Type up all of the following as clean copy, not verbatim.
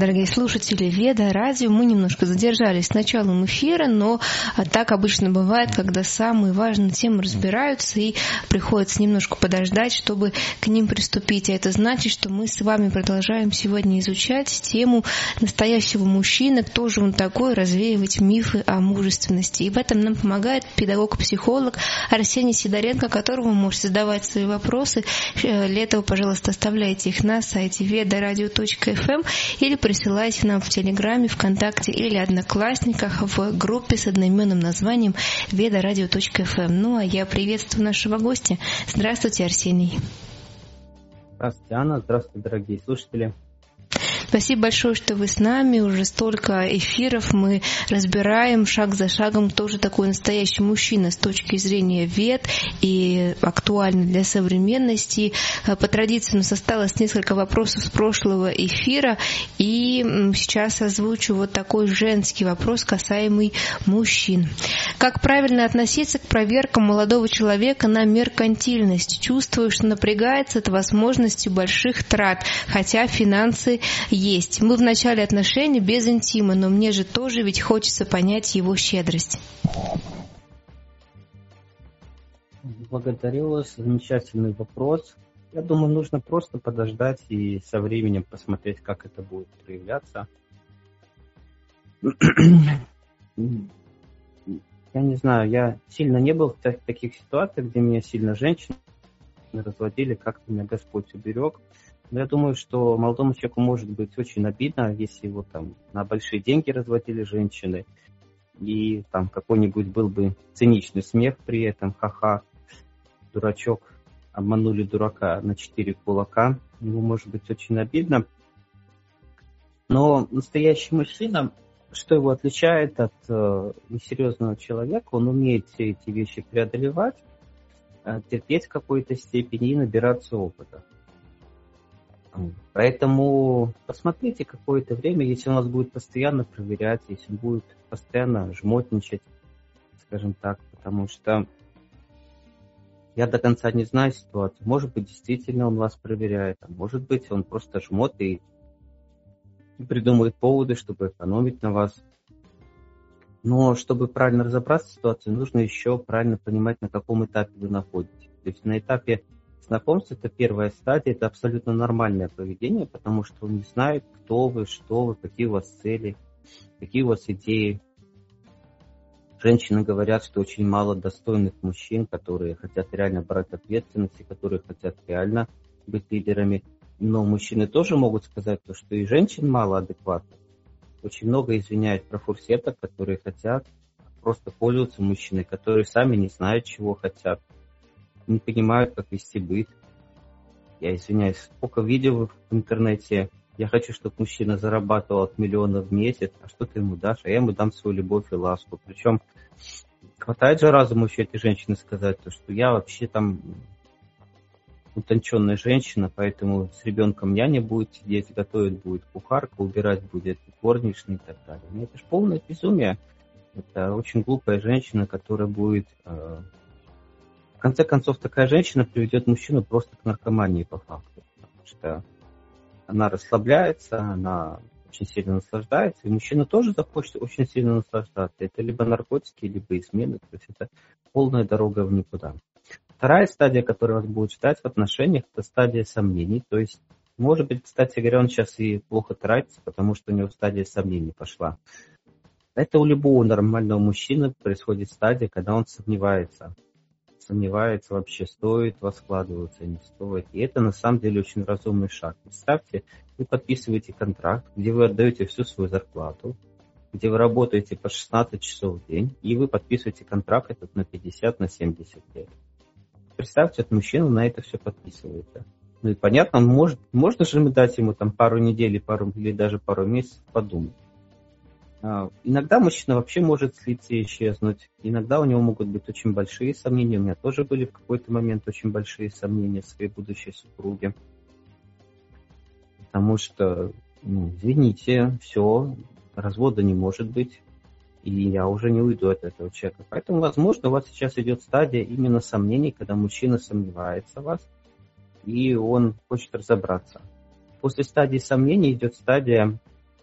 дорогие слушатели Веда Радио. Мы немножко задержались с началом эфира, но так обычно бывает, когда самые важные темы разбираются и приходится немножко подождать, чтобы к ним приступить. А это значит, что мы с вами продолжаем сегодня изучать тему настоящего мужчины, кто же он такой, развеивать мифы о мужественности. И в этом нам помогает педагог-психолог Арсений Сидоренко, которому вы можете задавать свои вопросы. Для этого, пожалуйста, оставляйте их на сайте vedaradio.fm или присылайте нам в Телеграме, ВКонтакте или Одноклассниках в группе с одноименным названием vedaradio.fm. Ну, а я приветствую нашего гостя. Здравствуйте, Арсений. Здравствуйте, Анна. Здравствуйте, дорогие слушатели. Спасибо большое, что вы с нами. Уже столько эфиров мы разбираем шаг за шагом, кто же такой настоящий мужчина с точки зрения вед и актуально для современности. По традиции у нас осталось несколько вопросов с прошлого эфира, и сейчас озвучу вот такой женский вопрос, касаемый мужчин. Как правильно относиться к проверкам молодого человека на меркантильность? Чувствую, что напрягается от возможности больших трат, хотя финансы есть. Мы в начале отношений без интима, но мне же тоже ведь хочется понять его щедрость. Благодарю вас. Замечательный вопрос. Я думаю, нужно просто подождать и со временем посмотреть, как это будет проявляться. Я не знаю, я сильно не был в таких ситуациях, где меня сильно женщины разводили, как-то меня Господь уберег. Но я думаю, что молодому человеку может быть очень обидно, если его там на большие деньги разводили женщины, и там какой-нибудь был бы циничный смех при этом, ха-ха, дурачок, обманули дурака на 4 кулака, ему может быть очень обидно. Но настоящий мужчина, что его отличает от несерьезного человека, он умеет все эти вещи преодолевать, терпеть в какой-то степени и набираться опыта. Поэтому посмотрите какое-то время, если он вас будет постоянно проверять, если он будет постоянно жмотничать, скажем так, потому что я до конца не знаю ситуацию. Может быть, действительно он вас проверяет, а может быть, он просто жмот и придумывает поводы, чтобы экономить на вас. Но чтобы правильно разобраться в ситуации, нужно еще правильно понимать, на каком этапе вы находитесь. То есть на этапе знакомство — это первая стадия, это абсолютно нормальное поведение, потому что он не знает, кто вы, что вы, какие у вас цели, какие у вас идеи. Женщины говорят, что очень мало достойных мужчин, которые хотят реально брать ответственность, и которые хотят реально быть лидерами. Но мужчины тоже могут сказать, что и женщин мало адекватных. Очень много извиняют профурсеток, которые хотят просто пользоваться мужчиной, которые сами не знают, чего хотят, не понимают, как вести быт. Я извиняюсь, сколько видео в интернете. Я хочу, чтобы мужчина зарабатывал от миллиона в месяц, а что ты ему дашь? А я ему дам свою любовь и ласку. Причем хватает же разума еще этой женщины сказать, что я вообще там утонченная женщина, поэтому с ребенком няня будет сидеть, готовить будет кухарка, убирать будет горничная и так далее. Но это же полное безумие. Это очень глупая женщина, которая будет... В конце концов, такая женщина приведет мужчину просто к наркомании по факту, потому что она расслабляется, она очень сильно наслаждается, и мужчина тоже захочет очень сильно наслаждаться. Это либо наркотики, либо измены, то есть это полная дорога в никуда. Вторая стадия, которая вас будет ждать в отношениях, это стадия сомнений, то есть, может быть, кстати говоря, он сейчас и плохо тратится, потому что у него стадия сомнений пошла. Это у любого нормального мужчины происходит стадия, когда он сомневается вообще, стоит вас вкладываться, не стоит. И это на самом деле очень разумный шаг. Представьте, вы подписываете контракт, где вы отдаете всю свою зарплату, где вы работаете по 16 часов в день, и вы подписываете контракт этот на 50, на 70 лет. Представьте, этот мужчина на это все подписывается. Ну и понятно, можно же дать ему там пару недель, или даже пару месяцев подумать. Иногда мужчина вообще может слиться и исчезнуть. Иногда у него могут быть очень большие сомнения. У меня тоже были в какой-то момент очень большие сомнения в своей будущей супруге. Потому что, извините, все, развода не может быть. И я уже не уйду от этого человека. Поэтому, возможно, у вас сейчас идет стадия именно сомнений, когда мужчина сомневается в вас, и он хочет разобраться. После стадии сомнений идет стадия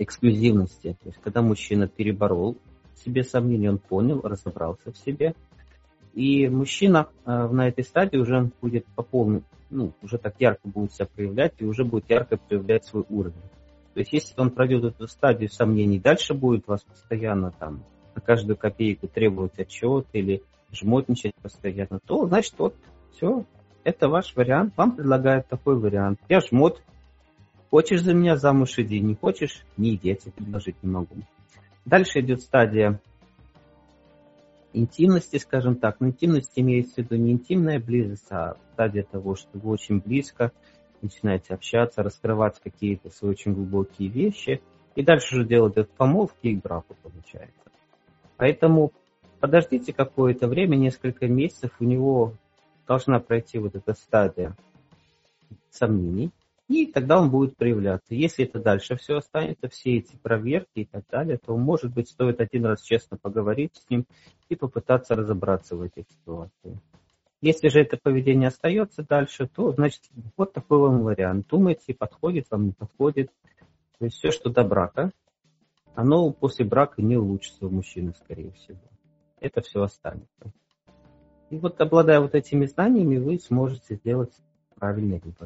эксклюзивности. То есть, когда мужчина переборол в себе сомнения, он понял, разобрался в себе. И мужчина на этой стадии уже будет по полной, уже так ярко будет себя проявлять и уже будет ярко проявлять свой уровень. То есть, если он пройдет эту стадию сомнений, дальше будет вас постоянно там на каждую копейку требовать отчет или жмотничать постоянно, то, значит, вот, все, это ваш вариант. Вам предлагают такой вариант. Я жмот. Хочешь за меня замуж иди, не хочешь, не иди, я тебе предложить не могу. Дальше идет стадия интимности, скажем так. Но интимность имеется в виду не интимная близость, а стадия того, что вы очень близко начинаете общаться, раскрывать какие-то свои очень глубокие вещи. И дальше уже дело идет к помолвке и к браку, получается. Поэтому подождите какое-то время, несколько месяцев, у него должна пройти вот эта стадия сомнений, и тогда он будет проявляться. Если это дальше все останется, все эти проверки и так далее, то, может быть, стоит один раз честно поговорить с ним и попытаться разобраться в этих ситуациях. Если же это поведение остается дальше, то, значит, вот такой вам вариант. Думайте, подходит вам, не подходит. То есть все, что до брака, оно после брака не улучшится у мужчины, скорее всего. Это все останется. И вот, обладая вот этими знаниями, вы сможете сделать правильный выбор.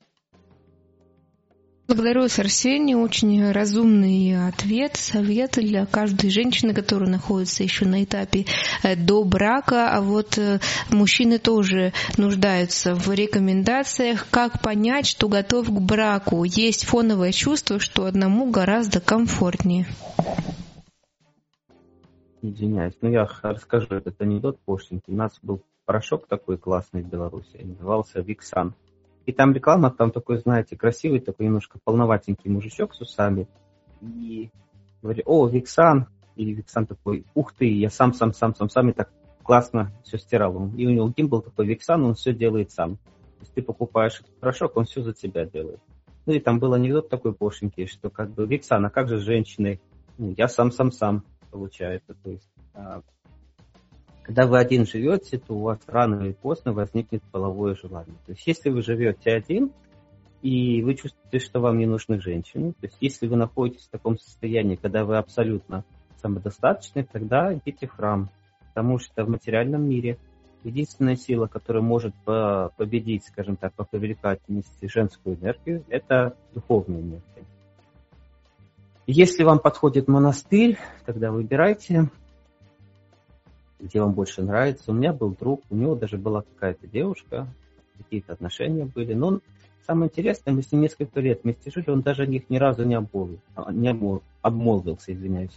Благодарю вас, Арсений. Очень разумный ответ, совет для каждой женщины, которая находится еще на этапе до брака. А вот мужчины тоже нуждаются в рекомендациях, как понять, что готов к браку. Есть фоновое чувство, что одному гораздо комфортнее. Извиняюсь, но я расскажу этот анекдот пошленький. У нас был порошок такой классный в Беларуси, назывался Виксан. И там реклама, там такой, знаете, красивый, такой немножко полноватенький мужичок с усами. И говорит, о, Виксан. И Виксан такой, ух ты, я сам, и так классно все стирал. И у него гимн был такой, Виксан, он все делает сам. То есть ты покупаешь этот порошок, он все за тебя делает. Ну и там был анекдот такой пошленький, что как бы, Виксан, а как же с женщиной? Я сам, получается. То есть, когда вы один живете, то у вас рано или поздно возникнет половое желание. То есть, если вы живете один, и вы чувствуете, что вам не нужны женщины, то есть, если вы находитесь в таком состоянии, когда вы абсолютно самодостаточны, тогда идите в храм. Потому что в материальном мире единственная сила, которая может победить, скажем так, по привлекательности женскую энергию, это духовная энергия. Если вам подходит монастырь, тогда выбирайте, где вам больше нравится. У меня был друг, у него даже была какая-то девушка, какие-то отношения были. Но самое интересное, мы с ним несколько лет вместе жили, он даже о них ни разу не обмолвился, извиняюсь.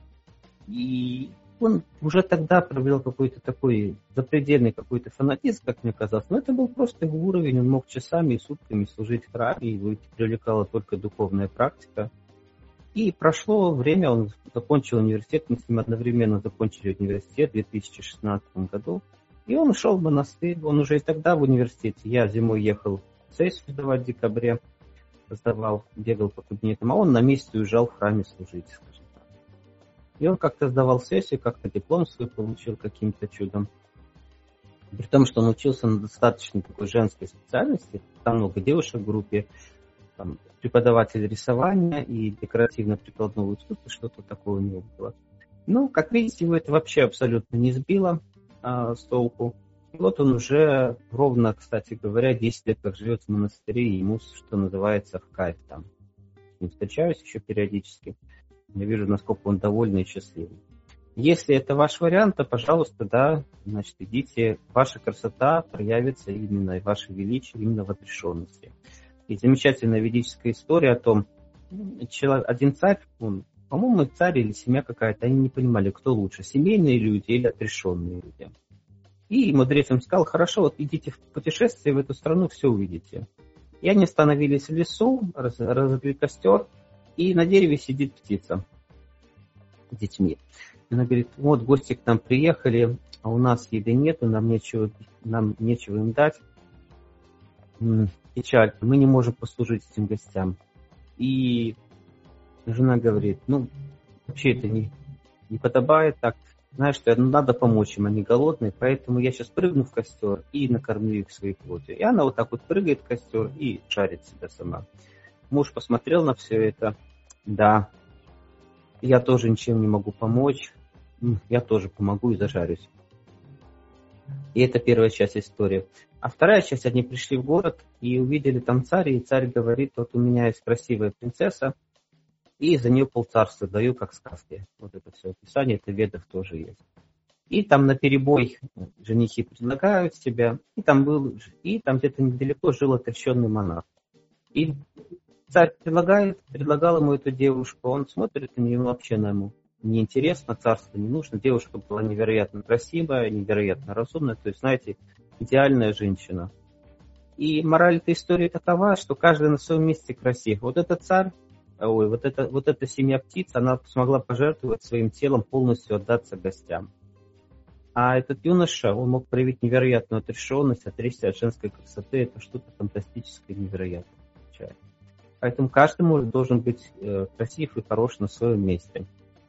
И он уже тогда проявлял какой-то такой запредельный какой-то фанатизм, как мне казалось. Но это был просто его уровень, он мог часами и сутками служить в храме, его привлекала только духовная практика. И прошло время, он закончил университет, мы с ним одновременно закончили университет в 2016 году. И он ушел в монастырь, он уже и тогда в университете. Я зимой ехал сессию сдавать в декабре, бегал по кабинетам, а он на месте уезжал в храме служить, скажем так. И он как-то сдавал сессию, как-то диплом свой получил каким-то чудом. При том, что он учился на достаточно такой женской специальности, там много девушек в группе, там, преподаватель рисования и декоративно-прикладного искусства, что-то такое у него было. Ну, как видите, его это вообще абсолютно не сбило с толку. И вот он уже ровно, кстати говоря, 10 лет как живет в монастыре, и ему, что называется, в кайф там. С ним встречаюсь еще периодически. Я вижу, насколько он довольный и счастливый. Если это ваш вариант, то, пожалуйста, да, значит, идите. Ваша красота проявится именно, и ваше величие именно в отрешенности. И замечательная ведическая история о том, один царь, он, по-моему, царь или семья какая-то, они не понимали, кто лучше, семейные люди или отрешенные люди. И мудрец им сказал, хорошо, вот идите в путешествие в эту страну, все увидите. И они остановились в лесу, разожгли костер, и на дереве сидит птица с детьми. Она говорит, вот гости к нам приехали, а у нас еды нету, нам нечего им дать. Печаль, мы не можем послужить этим гостям. И жена говорит, вообще это не подобает так. Знаешь, что надо помочь им, они голодные, поэтому я сейчас прыгну в костер и накормлю их своей плотью. И она вот так вот прыгает в костер и жарит себя сама. Муж посмотрел на все это. Да, я тоже ничем не могу помочь, я тоже помогу и зажарюсь. И это первая часть истории. А вторая часть, они пришли в город и увидели там царя, и царь говорит, вот у меня есть красивая принцесса, и за нее полцарства даю, как в сказке. Вот это все описание, это в Ведах тоже есть. И там наперебой женихи предлагают себя, и там где-то недалеко жил отреченный монах. И царь предлагал ему эту девушку, он смотрит на нее, вообще на ему неинтересно, царство не нужно. Девушка была невероятно красивая, невероятно разумная, то есть, знаете, идеальная женщина. И мораль этой истории такова, что каждый на своем месте красив. Вот этот царь, вот эта семья птиц, она смогла пожертвовать своим телом, полностью отдаться гостям. А этот юноша, он мог проявить невероятную отрешенность, отречься от женской красоты, это что-то фантастическое, невероятное. Поэтому каждый должен быть красив и хорош на своем месте.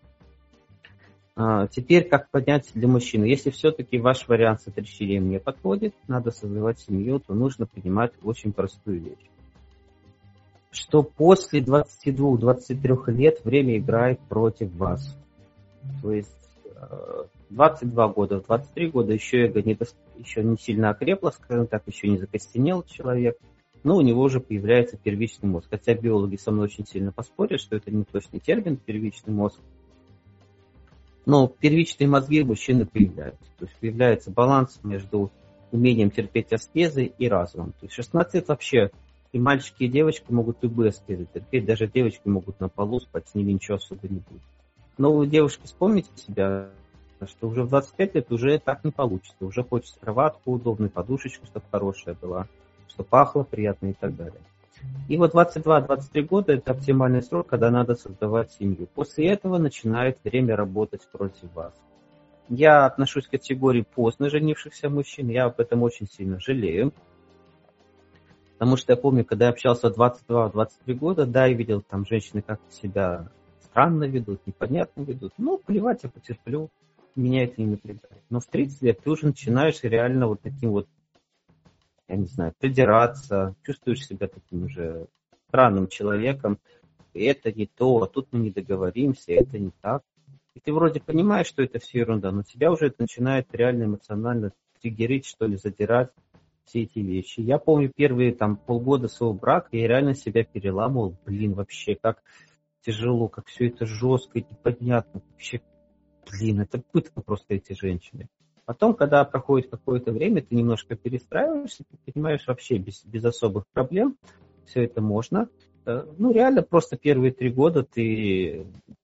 Теперь, как поднять для мужчины? Если все-таки ваш вариант с отречением не подходит, надо создавать семью, то нужно понимать очень простую вещь. Что после 22-23 лет время играет против вас. То есть 22 года, 23 года еще эго еще не сильно окрепло, скажем так, еще не закостенел человек, но у него уже появляется первичный мозг. Хотя биологи со мной очень сильно поспорят, что это не точный термин, первичный мозг. Но первичные мозги у мужчины появляются. То есть появляется баланс между умением терпеть аскезы и разумом. То есть 16 лет вообще и мальчики, и девочки могут любые аскезы терпеть. Даже девочки могут на полу спать, с ними ничего особо не будет. Но вы, девушки, вспомните себя, что уже в 25 лет уже так не получится. Уже хочется кроватку удобную, подушечку, чтобы хорошая была, чтобы пахло приятно и так далее. И вот 22-23 года – это оптимальный срок, когда надо создавать семью. После этого начинает время работать против вас. Я отношусь к категории поздно женившихся мужчин, я об этом очень сильно жалею. Потому что я помню, когда я общался в 22-23 года, да, и видел там женщины как-то себя странно ведут, непонятно ведут. Ну, плевать, я потерплю, меня это не напрягает. Но в 30 лет ты уже начинаешь реально вот таким вот, я не знаю, придираться, чувствуешь себя таким уже странным человеком, это не то, а тут мы не договоримся, это не так. И ты вроде понимаешь, что это все ерунда, но тебя уже это начинает реально эмоционально триггерить, что ли, задирать все эти вещи. Я помню первые там полгода своего брака, я реально себя переламывал, вообще, как тяжело, как все это жестко и непонятно, вообще, это пытка просто эти женщины. Потом, когда проходит какое-то время, ты немножко перестраиваешься, ты понимаешь, вообще без особых проблем все это можно. Ну, реально, просто первые 3 года ты,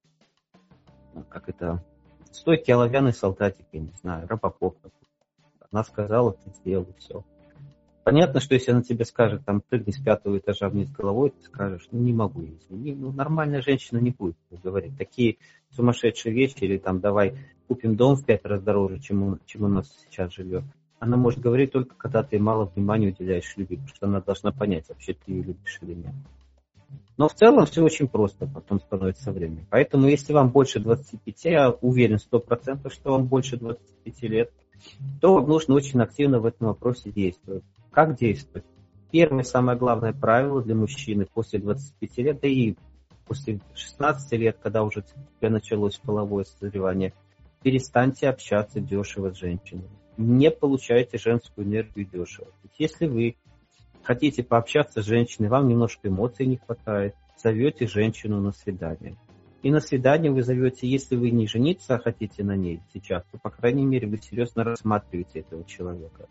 стойкий оловянный солдатик, я не знаю, Робокоп. Она сказала, ты сделал, все. Понятно, что если она тебе скажет, там, прыгни с 5-го этажа вниз головой, ты скажешь, не могу, извини. Нормальная женщина не будет говорить такие сумасшедшие вещи, или там, давай купим дом в 5 раз дороже, чем у нас сейчас живет. Она может говорить только, когда ты мало внимания уделяешь любви, потому что она должна понять, вообще ты ее любишь или нет. Но в целом все очень просто потом становится со временем. Поэтому, если вам больше 25, я уверен 100%, что вам больше 25 лет, то вам нужно очень активно в этом вопросе действовать. Как действовать? Первое, самое главное правило для мужчины после 25 лет, да и после 16 лет, когда уже у тебя началось половое созревание, перестаньте общаться дешево с женщиной. Не получайте женскую энергию дешево. Если вы хотите пообщаться с женщиной, вам немножко эмоций не хватает, зовете женщину на свидание. И на свидание вы зовете, если вы не жениться, а хотите на ней сейчас, то, по крайней мере, вы серьезно рассматриваете этого человека.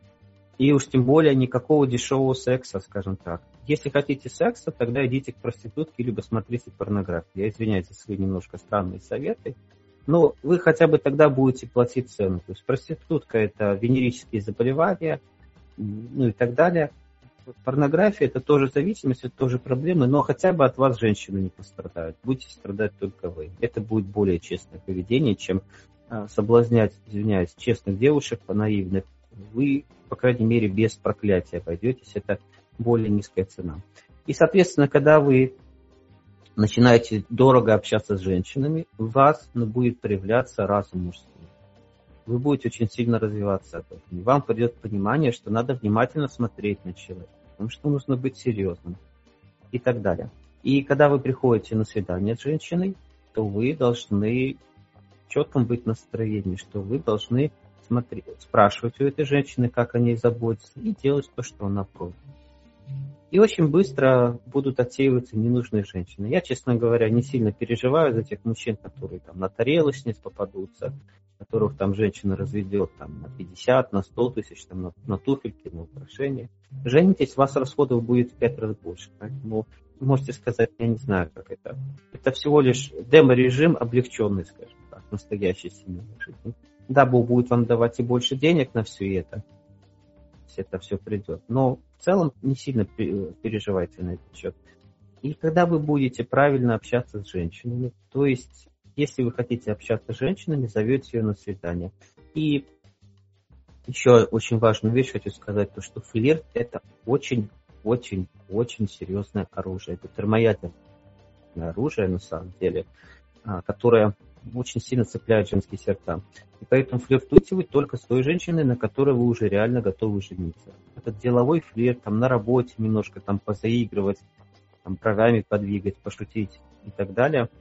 И уж тем более никакого дешевого секса, скажем так. Если хотите секса, тогда идите к проститутке, либо смотрите порнографию. Я извиняюсь за свои немножко странные советы, но вы хотя бы тогда будете платить цену. То есть проститутка – это венерические заболевания, ну и так далее. Порнография – это тоже зависимость, это тоже проблемы, но хотя бы от вас женщины не пострадают. Будете страдать только вы. Это будет более честное поведение, чем соблазнять, извиняюсь, честных девушек, наивных. Вы, по крайней мере, без проклятия обойдетесь, это более низкая цена. И, соответственно, когда вы начинаете дорого общаться с женщинами, у вас будет проявляться разум мужской. Вы будете очень сильно развиваться от этого. И вам придет понимание, что надо внимательно смотреть на человека, потому что нужно быть серьезным и так далее. И когда вы приходите на свидание с женщиной, что вы должны в четком быть настроении, что вы должны спрашивать у этой женщины, как о ней заботиться, и делать то, что она просит. И очень быстро будут отсеиваться ненужные женщины. Я, честно говоря, не сильно переживаю за тех мужчин, которые там на тарелочниц попадутся, которых там женщина разведет там, на 50, на 100 тысяч, там, на туфельки, на украшения. Женитесь, у вас расходов будет в 5 раз больше. Поэтому вы можете сказать, я не знаю, как это. Это всего лишь демо-режим, облегченный, скажем так, настоящей семейной жизни. Да, Бог будет вам давать и больше денег на все это. Это все придет. Но в целом не сильно переживайте на этот счет. И когда вы будете правильно общаться с женщинами, то есть, если вы хотите общаться с женщинами, зовете ее на свидание. И еще очень важную вещь хочу сказать, то что флирт – это очень-очень-очень серьезное оружие. Это термоядерное оружие, на самом деле, которое очень сильно цепляет женские сердца. И поэтому флиртуйте вы только с той женщиной, на которой вы уже реально готовы жениться. Этот деловой флирт, там, на работе немножко там позаигрывать, там, бровями подвигать, пошутить и так далее,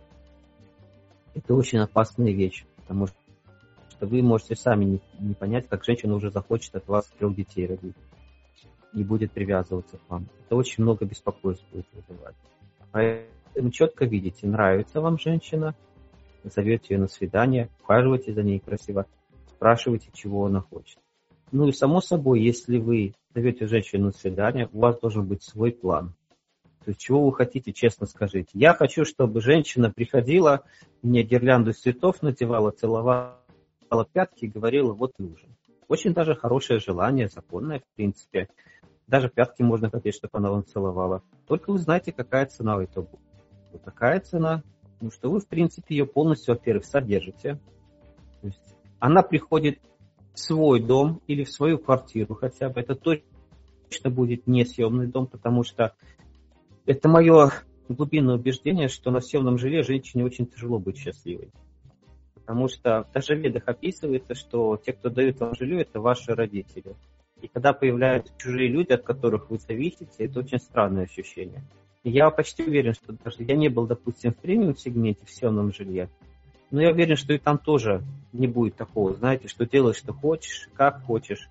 это очень опасная вещь, потому что вы можете сами не понять, как женщина уже захочет от вас 3 детей родить и будет привязываться к вам. Это очень много беспокойств будет вызывать. Поэтому четко видите, нравится вам женщина, зовете ее на свидание, ухаживайте за ней красиво, спрашивайте, чего она хочет. Ну и само собой, если вы зовете женщину на свидание, у вас должен быть свой план. То есть, чего вы хотите, честно скажите. Я хочу, чтобы женщина приходила, мне гирлянду из цветов надевала, целовала пятки и говорила, вот и ужин. Очень даже хорошее желание, законное, в принципе. Даже пятки можно хотеть, чтобы она вам целовала. Только вы знаете, какая цена у этого будет. Какая цена? Потому что вы, в принципе, ее полностью, во-первых, содержите. То есть она приходит в свой дом или в свою квартиру хотя бы. Это точно будет не съемный дом, потому что это мое глубинное убеждение, что на съемном жилье женщине очень тяжело быть счастливой. Потому что даже в ведах описывается, что те, кто дают вам жилье, это ваши родители. И когда появляются чужие люди, от которых вы зависите, это очень странное ощущение. И я почти уверен, что даже я не был, допустим, в премиум-сегменте в съемном жилье, но я уверен, что и там тоже не будет такого, знаете, что делаешь, что хочешь, как хочешь.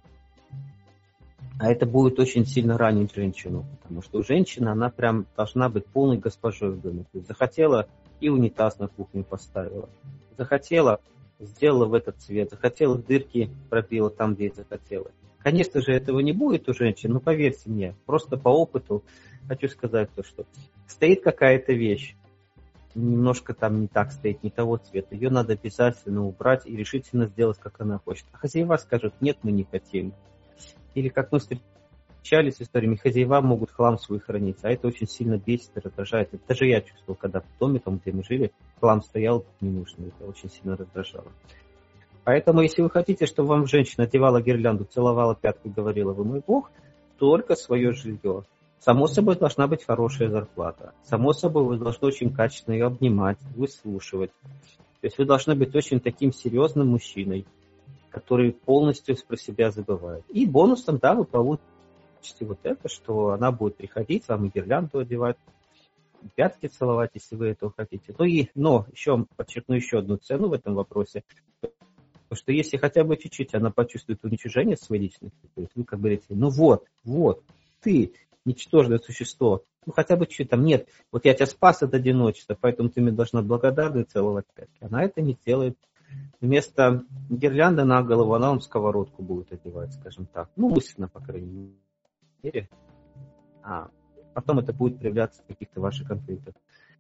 А это будет очень сильно ранить женщину, потому что женщина, она прям должна быть полной госпожой в доме. То есть захотела и унитаз на кухне поставила, захотела, сделала в этот цвет, захотела дырки пробила там, где захотела. Конечно же, этого не будет у женщин, но поверьте мне, просто по опыту хочу сказать то, что стоит какая-то вещь, немножко там не так стоит, не того цвета, ее надо обязательно убрать и решительно сделать, как она хочет. А хозяева скажут, нет, мы не хотим. Или как мы встречались с историями, хозяева могут хлам свой хранить, а это очень сильно бесит и раздражает. Это даже я чувствовал, когда в доме, там, где мы жили, хлам стоял ненужный, это очень сильно раздражало. Поэтому, если вы хотите, чтобы вам женщина одевала гирлянду, целовала пятку и говорила, вы мой бог, только свое жилье. Само собой, должна быть хорошая зарплата. Само собой, вы должны очень качественно ее обнимать, выслушивать. То есть вы должны быть очень таким серьезным мужчиной, который полностью про себя забывает. И бонусом, да, вы получите вот это, что она будет приходить, вам и гирлянду одевать, пятки целовать, если вы этого хотите. Но еще подчеркну еще одну цену в этом вопросе. Потому что если хотя бы чуть-чуть она почувствует уничижение своей личности, то есть вы как говорите, ну вот, ты ничтожное существо, ну хотя бы чуть-чуть там, нет, вот я тебя спас от одиночества, поэтому ты мне должна благодарно целовать пятки. Она это не делает. Вместо гирлянды на голову она вам сковородку будет одевать, скажем так. Ну, мысленно, по крайней мере. А потом это будет проявляться в каких-то ваших конфликтах.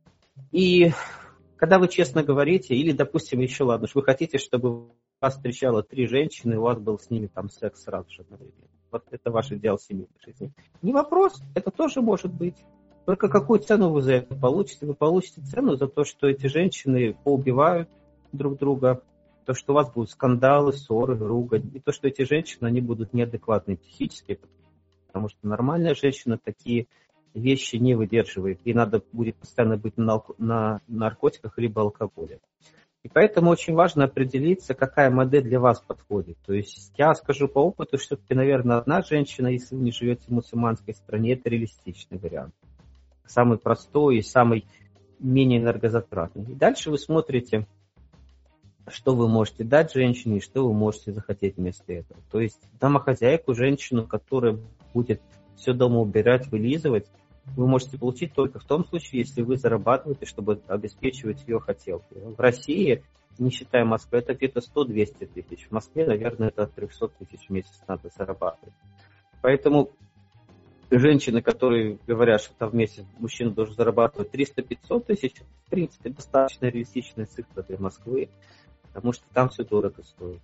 И когда вы честно говорите, или, допустим, еще ладно, вы хотите, чтобы вас встречало 3 женщины, у вас был с ними там секс сразу же одновременно. Вот это ваш идеал семейной жизни. Не вопрос, это тоже может быть. Только какую цену вы за это получите? Вы получите цену за то, что эти женщины поубивают друг друга, то, что у вас будут скандалы, ссоры, ругань, и то, что эти женщины, они будут неадекватны психически, потому что нормальная женщина такие вещи не выдерживает, и надо будет постоянно быть на наркотиках либо алкоголе. И поэтому очень важно определиться, какая модель для вас подходит. То есть я скажу по опыту, что все-таки, наверное, одна женщина, если вы не живете в мусульманской стране, это реалистичный вариант. Самый простой и самый менее энергозатратный. И дальше вы смотрите, что вы можете дать женщине и что вы можете захотеть вместо этого. То есть домохозяйку, женщину, которая будет все дома убирать, вылизывать, вы можете получить только в том случае, если вы зарабатываете, чтобы обеспечивать ее хотелки. В России, не считая Москвы, это где-то 100-200 тысяч. В Москве, наверное, это от 300 тысяч в месяц надо зарабатывать. Поэтому женщины, которые говорят, что там в месяц мужчина должен зарабатывать 300-500 тысяч, в принципе, достаточно реалистичная цифра для Москвы, потому что там все дорого стоит.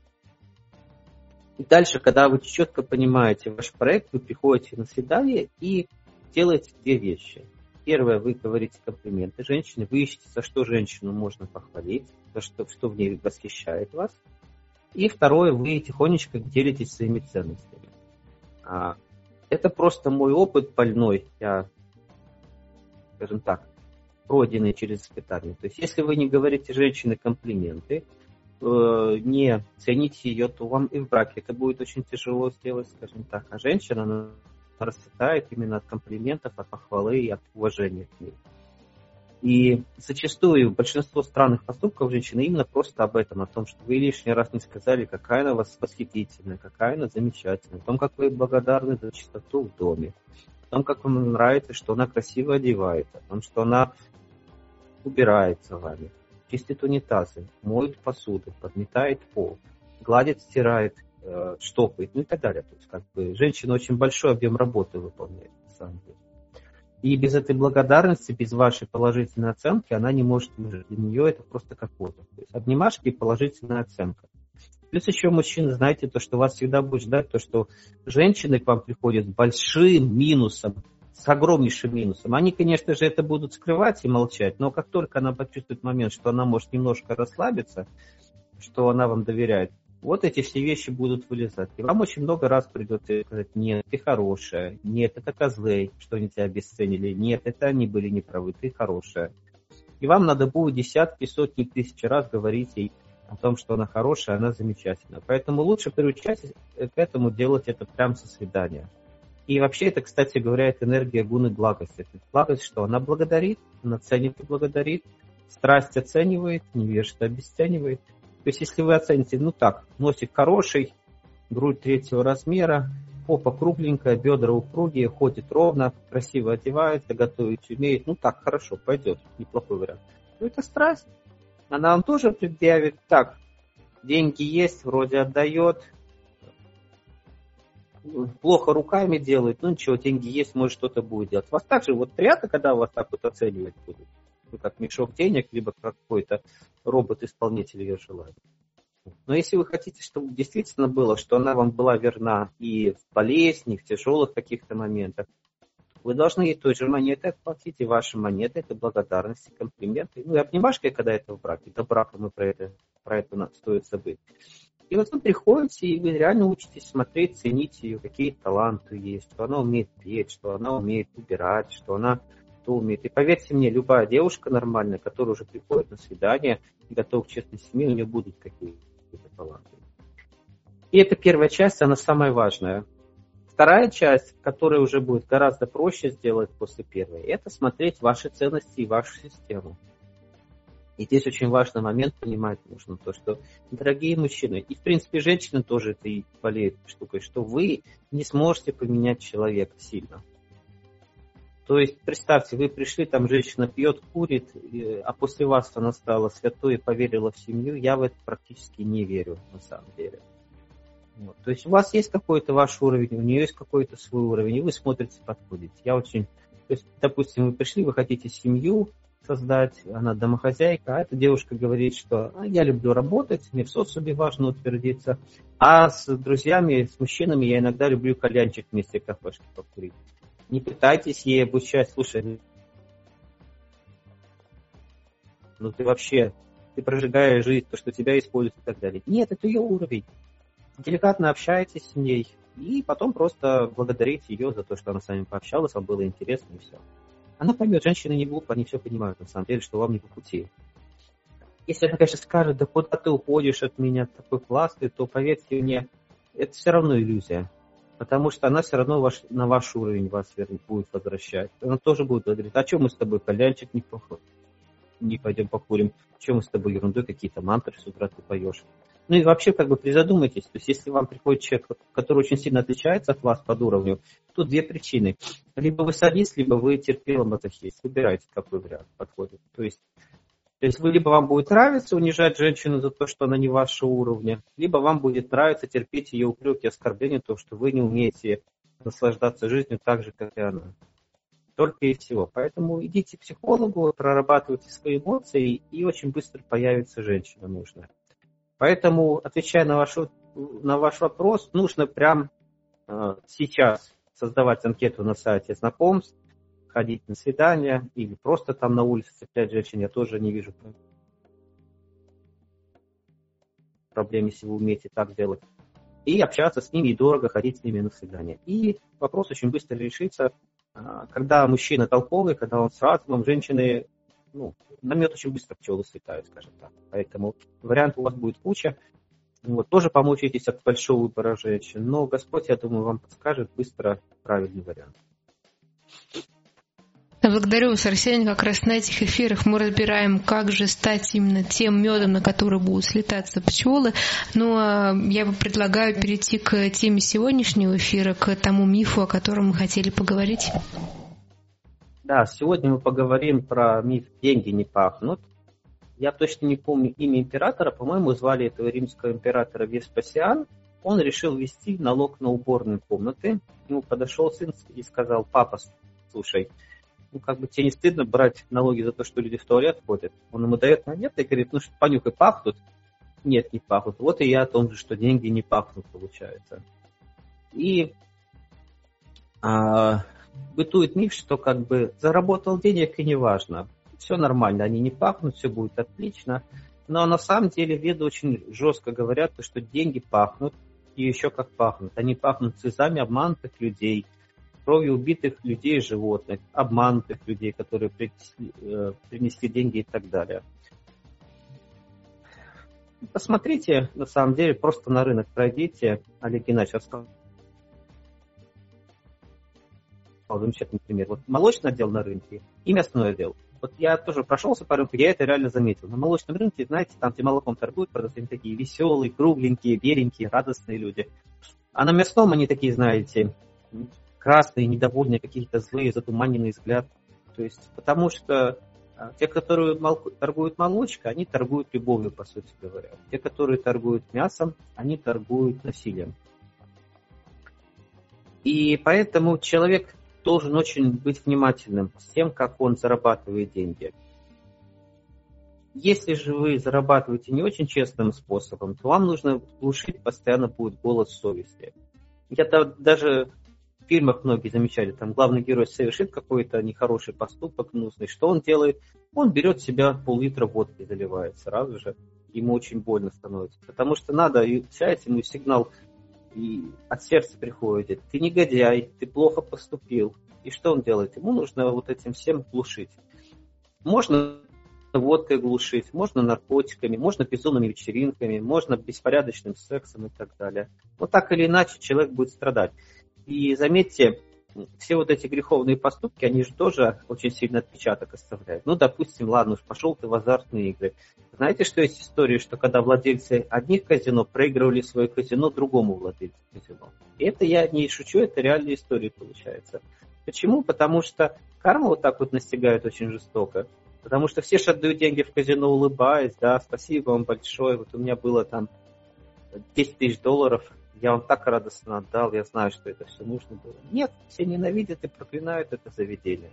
И дальше, когда вы четко понимаете ваш проект, вы приходите на свидание и делаете две вещи. Первое, вы говорите комплименты женщине, вы ищете, за что женщину можно похвалить, за что в ней восхищает вас. И второе, вы тихонечко делитесь своими ценностями. Это просто мой опыт больной, я, скажем так, пройденный через испытание. То есть, если вы не говорите женщине комплименты, не цените ее, то вам и в браке это будет очень тяжело сделать, скажем так. А женщина, она расцветает именно от комплиментов, от похвалы и от уважения к ней. И зачастую большинство странных поступков женщины именно просто об этом, о том, что вы лишний раз не сказали, какая она у вас восхитительная, какая она замечательная, о том, как вы благодарны за чистоту в доме, о том, как вам нравится, что она красиво одевается, о том, что она убирает за вами, чистит унитазы, моет посуду, подметает пол, гладит, стирает, штопает, ну и так далее. То есть, как бы, женщина очень большой объем работы выполняет, на самом деле. И без этой благодарности, без вашей положительной оценки, она не может выжить. Для нее это просто как воздух. То есть обнимашки и положительная оценка. Плюс еще мужчины, знаете, то, что вас всегда будет ждать, то, что женщины к вам приходят с большим минусом, с огромнейшим минусом. Они, конечно же, это будут скрывать и молчать, но как только она почувствует момент, что она может немножко расслабиться, что она вам доверяет, вот эти все вещи будут вылезать. И вам очень много раз придется сказать: нет, ты хорошая, нет, это козлы, что они тебя обесценили, нет, это они были неправы, ты хорошая. И вам надо будет десятки, сотни тысяч раз говорить ей о том, что она хорошая, она замечательная. Поэтому лучше приучать к этому, делать это прямо со свидания. И вообще это, кстати говоря, это энергия гуны благости. Это благость, что она благодарит, она ценит и благодарит, страсть оценивает, невежество обесценивает. То есть, если вы оцените, ну так, носик хороший, грудь 3-го размера, попа кругленькая, бедра упругие, ходит ровно, красиво одевается, готовить умеет, ну так, хорошо, пойдет, неплохой вариант. Ну это страсть. Она вам тоже предъявит: так, деньги есть, вроде отдает, плохо руками делает, ну ничего, деньги есть, может что-то будет делать. Вас также вот приятно, когда вас так вот оценивать будут. Как мешок денег, либо как какой-то робот-исполнитель ее желает. Но если вы хотите, чтобы действительно было, что она вам была верна и в болезни, и в тяжелых каких-то моментах, вы должны ей той же монетой отплатить, и ваши монеты — это благодарность, комплименты. Ну и обнимашки, когда это в браке. До брака мы про это стоит забыть. И вот вы приходите, и вы реально учитесь смотреть, ценить ее, какие таланты есть, что она умеет петь, что она умеет убирать, что она умеет. И поверьте мне, любая девушка нормальная, которая уже приходит на свидание и готова к честной семье, у нее будут какие-то таланты. И это первая часть, она самая важная. Вторая часть, которая уже будет гораздо проще сделать после первой, это смотреть ваши ценности и вашу систему. И здесь очень важный момент понимать нужно, то, что, дорогие мужчины, и в принципе женщины тоже это и болеют штукой, что вы не сможете поменять человека сильно. То есть, представьте, вы пришли, там женщина пьет, курит, а после вас она стала святой и поверила в семью. Я в это практически не верю, на самом деле. Вот. То есть, у вас есть какой-то ваш уровень, у нее есть какой-то свой уровень, и вы смотрите, подходите. То есть, допустим, вы пришли, вы хотите семью создать, она домохозяйка, а эта девушка говорит, что я люблю работать, мне в социуме важно утвердиться, а с друзьями, с мужчинами я иногда люблю кальянчик вместе в кафешке покурить. Не пытайтесь ей обучать: слушай, ну ты прожигаешь жизнь, то, что тебя используют и так далее. Нет, это ее уровень. Деликатно общайтесь с ней и потом просто благодарите ее за то, что она с вами пообщалась, вам было интересно и все. Она поймет, женщины не глупы, они все понимают на самом деле, что вам не по пути. Если она, конечно, скажет: да куда ты уходишь от меня, такой классный, то поверьте мне, это все равно иллюзия. Потому что она все равно на ваш уровень вас будет возвращать. Она тоже будет говорить: а что мы с тобой, кальянчик неплохой. не пойдем покурим, чем мы с тобой ерундой какие-то мантры с утра ты поешь. Ну и вообще как бы призадумайтесь, то есть если вам приходит человек, который очень сильно отличается от вас под уровнем, тут две причины. Либо вы садист, либо вы терпило-мазохист. Выбирайте, какой вариант подходит. То есть либо вам будет нравиться унижать женщину за то, что она не вашего уровня, либо вам будет нравиться терпеть ее упреки и оскорбления, то, что вы не умеете наслаждаться жизнью так же, как и она. Только и всего. Поэтому идите к психологу, прорабатывайте свои эмоции, и очень быстро появится женщина нужная. Поэтому, отвечая на ваш вопрос, нужно прямо сейчас создавать анкету на сайте знакомств, ходить на свидания или просто там на улице цеплять женщин, я тоже не вижу проблем, если вы умеете так делать. И общаться с ними, и дорого ходить с ними на свидания. И вопрос очень быстро решится. Когда мужчина толковый, когда он с разумом, женщины, на мед очень быстро пчелы слетают, скажем так. Поэтому вариантов у вас будет куча. Тоже помучаетесь от большого выбора женщин. Но Господь, я думаю, вам подскажет быстро правильный вариант. Благодарю вас, Арсений. Как раз на этих эфирах мы разбираем, как же стать именно тем медом, на который будут слетаться пчелы. Но я бы предлагаю перейти к теме сегодняшнего эфира, к тому мифу, о котором мы хотели поговорить. Да, сегодня мы поговорим про миф «деньги не пахнут». Я точно не помню имя императора, по-моему, звали этого римского императора Веспасиан. Он решил ввести налог на уборные комнаты. К нему подошел сын и сказал: папа, слушай, тебе не стыдно брать налоги за то, что люди в туалет ходят? Он ему дает монеты и говорит: что понюхай, пахнут? Нет, не пахнут. Вот и я о том же, что деньги не пахнут, получается. И бытует миф, что заработал денег и неважно. Все нормально, они не пахнут, все будет отлично. Но на самом деле веды очень жестко говорят, что деньги пахнут, и еще как пахнут. Они пахнут слезами обманутых людей, кровью убитых людей и животных, обманутых людей, которые принесли деньги и так далее. Посмотрите, на самом деле, просто на рынок пройдите. Олег Геннадьевич рассказал замечательный пример. Молочный отдел на рынке и мясной отдел. Я тоже прошелся по рынку, я это реально заметил. На молочном рынке, знаете, там, где молоком торгуют, продают, они такие веселые, кругленькие, беленькие, радостные люди. А на мясном они такие, знаете, красные, недовольные, какие-то злые, затуманенный взгляд. То есть, потому что те, которые торгуют молочкой, они торгуют любовью, по сути говоря. Те, которые торгуют мясом, они торгуют насилием. И поэтому человек должен очень быть внимательным с тем, как он зарабатывает деньги. Если же вы зарабатываете не очень честным способом, то вам нужно глушить постоянно будет голос совести. Я даже в фильмах многие замечали, там главный герой совершит какой-то нехороший поступок, гнусный. Что он делает? Он берет себя пол-литра водки, заливает сразу же. Ему очень больно становится. Потому что надо, и получается ему сигнал и от сердца приходит: ты негодяй, ты плохо поступил. И что он делает? Ему нужно этим всем глушить. Можно водкой глушить, можно наркотиками, можно безумными вечеринками, можно беспорядочным сексом и так далее. Так или иначе человек будет страдать. И заметьте, все эти греховные поступки, они же тоже очень сильный отпечаток оставляют. Допустим, ладно уж, пошел ты в азартные игры. Знаете, что есть история, что когда владельцы одних казино проигрывали свое казино другому владельцу казино. И это я не шучу, это реальная история получается. Почему? Потому что карма так настигает очень жестоко. Потому что все же отдают деньги в казино, улыбаясь: да, спасибо вам большое, у меня было там $10 000, я вам так радостно отдал, я знаю, что это все нужно было. Нет, все ненавидят и проклинают это заведение.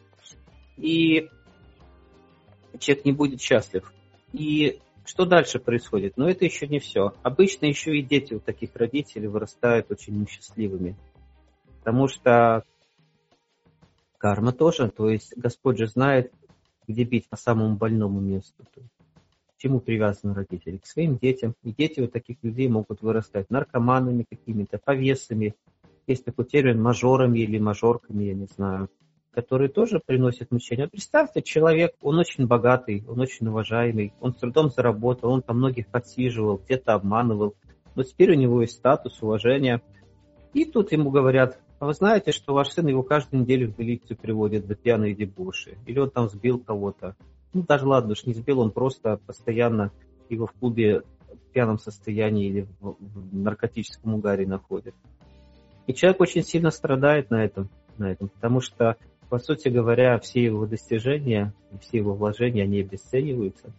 И человек не будет счастлив. И что дальше происходит? Это еще не все. Обычно еще и дети у таких родителей вырастают очень несчастливыми. Потому что карма тоже, то есть Господь же знает, где бить по самому больному месту. К чему привязаны родители? К своим детям. И дети у таких людей могут вырастать наркоманами какими-то, повесами. Есть такой термин мажорами или мажорками, я не знаю, которые тоже приносят мучения. Представьте, человек, он очень богатый, он очень уважаемый, он с трудом заработал, он там многих подсиживал, где-то обманывал. Но теперь у него есть статус, уважение. И тут ему говорят: а вы знаете, что ваш сын его каждую неделю в милицию приводит за пьяные дебоши? Или он там сбил кого-то? ну даже ладно, уж не сбил, он просто постоянно его в клубе в пьяном состоянии или в наркотическом угаре находит. И человек очень сильно страдает на этом, потому что, по сути говоря, все его достижения, все его вложения, они обесцениваются.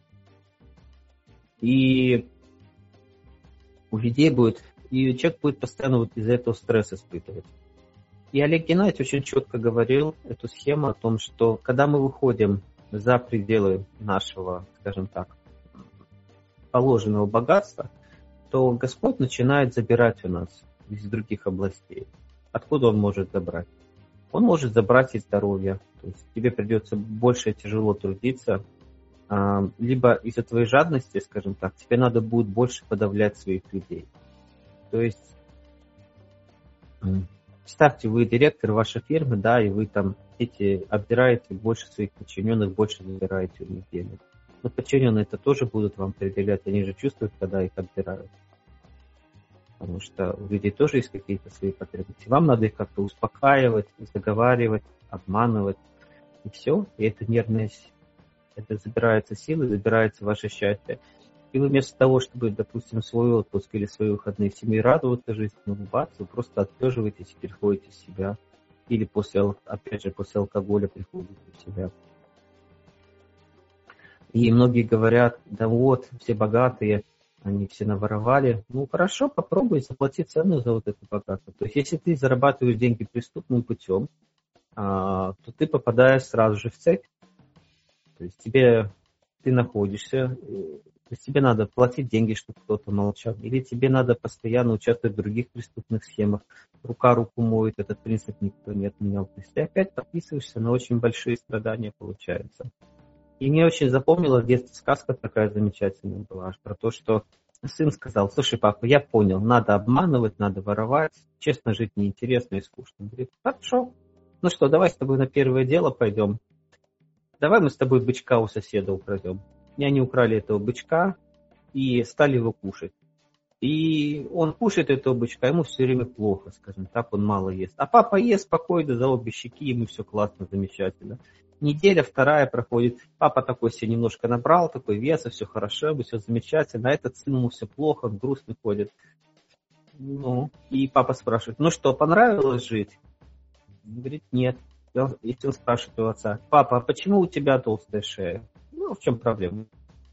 И у людей будет, и человек будет постоянно вот из-за этого стресс испытывать. И Олег Геннадьевич очень четко говорил эту схему о том, что когда мы выходим за пределы нашего, скажем так, положенного богатства, то Господь начинает забирать у нас из других областей. Откуда Он может забрать? Он может забрать и здоровье. То есть тебе придется больше тяжело трудиться, либо из-за твоей жадности, скажем так, тебе надо будет больше подавлять своих людей. То есть представьте, вы директор вашей фирмы, да, и вы там отбираете больше своих подчиненных, больше забираете у них денег. Но подчиненные это тоже будут вам определять, они же чувствуют, когда их отбирают. Потому что у людей тоже есть какие-то свои потребности. Вам надо их как-то успокаивать, заговаривать, обманывать. И все. И это нервная, это забирается силы, забирается ваше счастье. И вы вместо того, чтобы, допустим, свой отпуск или свои выходные в семье радоваться жизни, улыбаться, вы просто отлеживаетесь и приходите в себя. Или опять же, после алкоголя приходите в себя. И многие говорят, да вот, все богатые, они все наворовали. Ну хорошо, попробуй заплати цену за вот это богатство. То есть если ты зарабатываешь деньги преступным путем, то ты попадаешь сразу же в цепь. То есть ты находишься, то есть тебе надо платить деньги, чтобы кто-то молчал. Или тебе надо постоянно участвовать в других преступных схемах. Рука руку моет, этот принцип никто не отменял. То есть ты опять подписываешься на очень большие страдания, получается. И мне очень запомнилась в детстве сказка такая замечательная была, аж про то, что сын сказал: слушай, папа, я понял, надо обманывать, надо воровать, честно жить неинтересно и скучно. Он говорит: хорошо, ну что, давай с тобой на первое дело пойдем. Давай мы с тобой бычка у соседа украдем. И они украли этого бычка и стали его кушать. И он кушает этого бычка, ему все время плохо, скажем так, он мало ест. А папа ест спокойно за обе щеки, ему все классно, замечательно. Неделя, вторая проходит, папа такой себе немножко набрал, такой веса, все хорошо, все замечательно, а этот сын ему все плохо, он грустный ходит. Ну, и папа спрашивает: ну что, понравилось жить? Он говорит: нет. Если он спрашивает у отца: папа, а почему у тебя толстая шея? Ну, в чем проблема?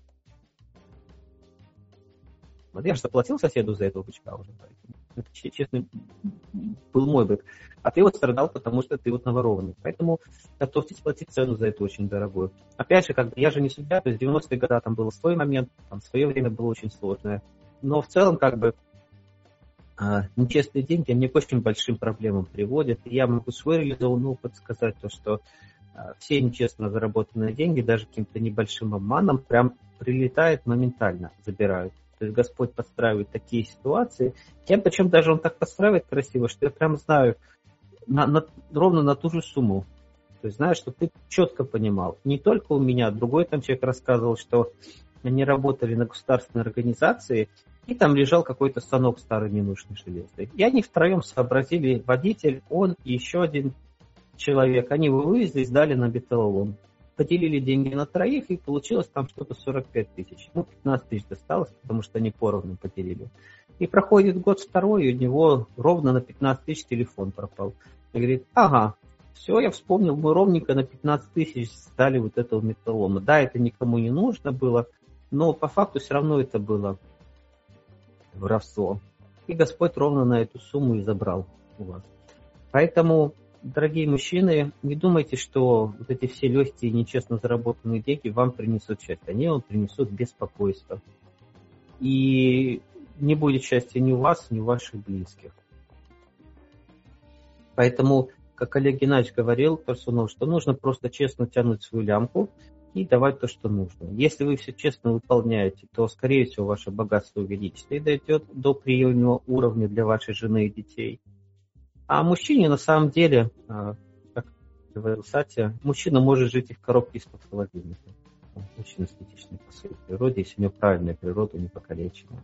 Вот я же заплатил соседу за этого бычка уже. Это, честно, был мой бык. А ты вот страдал, потому что ты вот наворованный. Поэтому готовьтесь платить цену за это очень дорогую. Опять же, я же не судья, то есть в 90-е годы там был свой момент, там свое время было очень сложное. Но в целом, нечестные деньги мне к очень большим проблемам приводят. И я могу свой реализованный опыт сказать, то, что все нечестно заработанные деньги, даже каким-то небольшим обманом, прям прилетает моментально, забирают. То есть Господь подстраивает такие ситуации. Причем даже Он так подстраивает красиво, что я прям знаю ровно на ту же сумму. То есть знаешь, чтобы ты четко понимал. Не только у меня, другой там человек рассказывал, что они работали на государственной организации, и там лежал какой-то станок старый, ненужный, железный. И они втроем сообразили, водитель, он и еще один человек, они его вывезли и сдали на металлолом. Поделили деньги на троих, и получилось там что-то 45 тысяч. 15 тысяч досталось, потому что они поровну поделили. И проходит год второй, и у него ровно на 15 тысяч телефон пропал. И говорит: ага, все, я вспомнил, мы ровненько на 15 тысяч сдали вот этого металлолома. Да, это никому не нужно было, но по факту все равно это было воровство. И Господь ровно на эту сумму и забрал у вас. Поэтому, дорогие мужчины, не думайте, что вот эти все легкие, нечестно заработанные деньги вам принесут счастье. Они вам принесут беспокойство. И не будет счастья ни у вас, ни у ваших близких. Поэтому, как Олег Геннадьевич говорил, Парсунов, что нужно просто честно тянуть свою лямку и давать то, что нужно. Если вы все честно выполняете, то, скорее всего, ваше богатство увеличится и дойдет до приемлемого уровня для вашей жены и детей. А мужчине, на самом деле, как говорил Сатья, мужчина может жить и в коробке из-под холодильника. Он очень эстетичный по своей природе, если у него правильная природа, не покалеченная.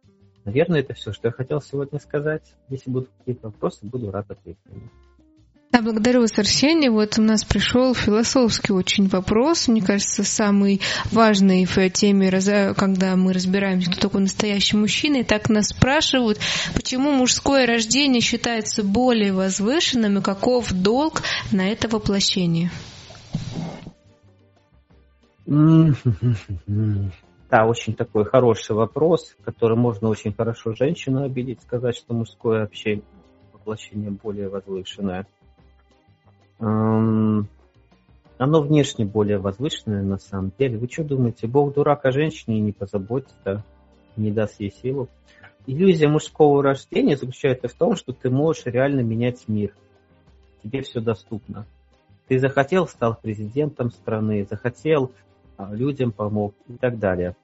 Наверное, это все, что я хотел сегодня сказать. Если будут какие-то вопросы, буду рад ответить. Да, благодарю вас, Арсений. Вот у нас пришел философский очень вопрос, мне кажется, самый важный в теме, когда мы разбираемся, кто такой настоящий мужчина. И так нас спрашивают, почему мужское рождение считается более возвышенным и каков долг на это воплощение? Да, очень такой хороший вопрос, который можно очень хорошо женщину обидеть, сказать, что мужское воплощение более возвышенное. Оно внешне более возвышенное на самом деле. Вы что думаете, Бог дурак о женщине не позаботится, не даст ей силу? Иллюзия мужского рождения заключается в том, что ты можешь реально менять мир. Тебе все доступно. Ты захотел, стал президентом страны, захотел, людям помог и так далее.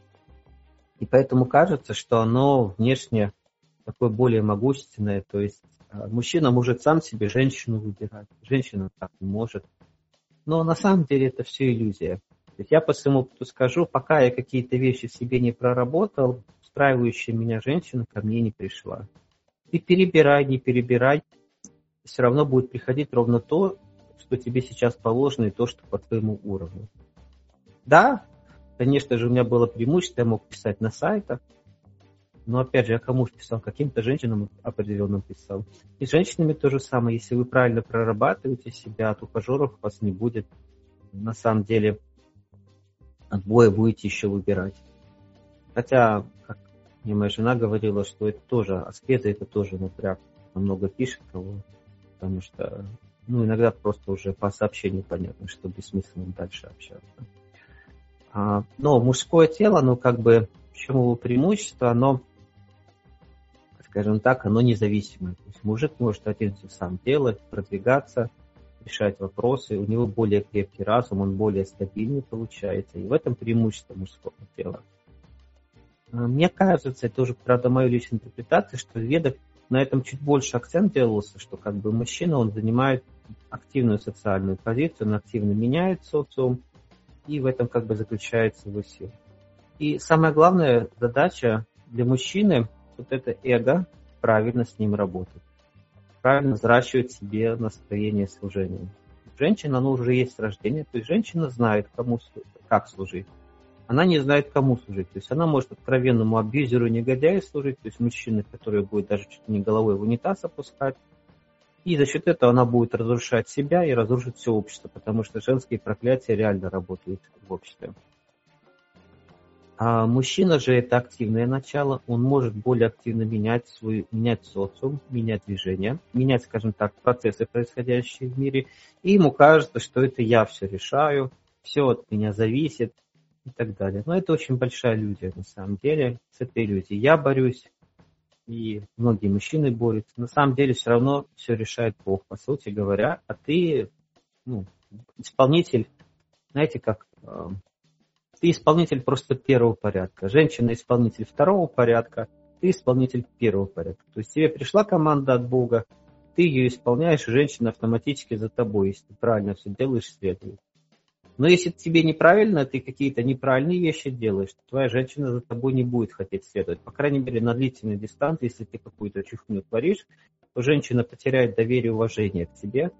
И поэтому кажется, что оно внешне такое более могущественное, то есть мужчина может сам себе женщину выбирать, женщина так не может. Но на самом деле это все иллюзия. То есть я по своему опыту скажу, пока я какие-то вещи в себе не проработал, устраивающая меня женщина ко мне не пришла. Ты перебирай, не перебирай, все равно будет приходить ровно то, что тебе сейчас положено, и то, что по твоему уровню. Да, конечно же, у меня было преимущество, я мог писать на сайтах, но опять же, я кому писал? Каким-то женщинам определенным писал. И с женщинами то же самое. Если вы правильно прорабатываете себя, от ухажеров у вас не будет. На самом деле, отбоя будете еще выбирать. Хотя, как мне моя жена говорила, что это тоже, аскеза это тоже напряг. Много пишет кого, потому что, иногда просто уже по сообщению понятно, что бессмысленно дальше общаться. Но мужское тело, в чем его преимущество, оно, скажем так, оно независимое. То есть мужик может один все сам делать, продвигаться, решать вопросы, у него более крепкий разум, он более стабильный получается. И в этом преимущество мужского тела. Мне кажется, это уже, правда, моя личная интерпретация, что в ведах на этом чуть больше акцент делался, что мужчина, он занимает активную социальную позицию, он активно меняет социум, и в этом заключается его сила. И самая главная задача для мужчины – это эго, правильно с ним работать, правильно взращивать себе настроение служения. Женщина, оно уже есть с рождения, то есть женщина знает, как служить. Она не знает, кому служить. То есть она может откровенному абьюзеру, негодяю служить, то есть мужчине, который будет даже чуть ли не головой в унитаз опускать. И за счет этого она будет разрушать себя и разрушить все общество, потому что женские проклятия реально работают в обществе. А мужчина же это активное начало, он может более активно менять социум, менять движение, менять, скажем так, процессы, происходящие в мире. И ему кажется, что это я все решаю, все от меня зависит и так далее. Но это очень большая иллюзия на самом деле. С этой иллюзией я борюсь, и многие мужчины борются. На самом деле все равно все решает Бог, по сути говоря. А ты, исполнитель, знаете, ты исполнитель просто первого порядка. Женщина исполнитель второго порядка, ты исполнитель первого порядка. То есть тебе пришла команда от Бога, ты ее исполняешь, и женщина автоматически за тобой, если ты правильно все делаешь, следует. Но если тебе неправильно, ты какие-то неправильные вещи делаешь, то твоя женщина за тобой не будет хотеть следовать. По крайней мере, на длительной дистанции, если ты какую-то чухню творишь, то женщина потеряет доверие и уважение к тебе.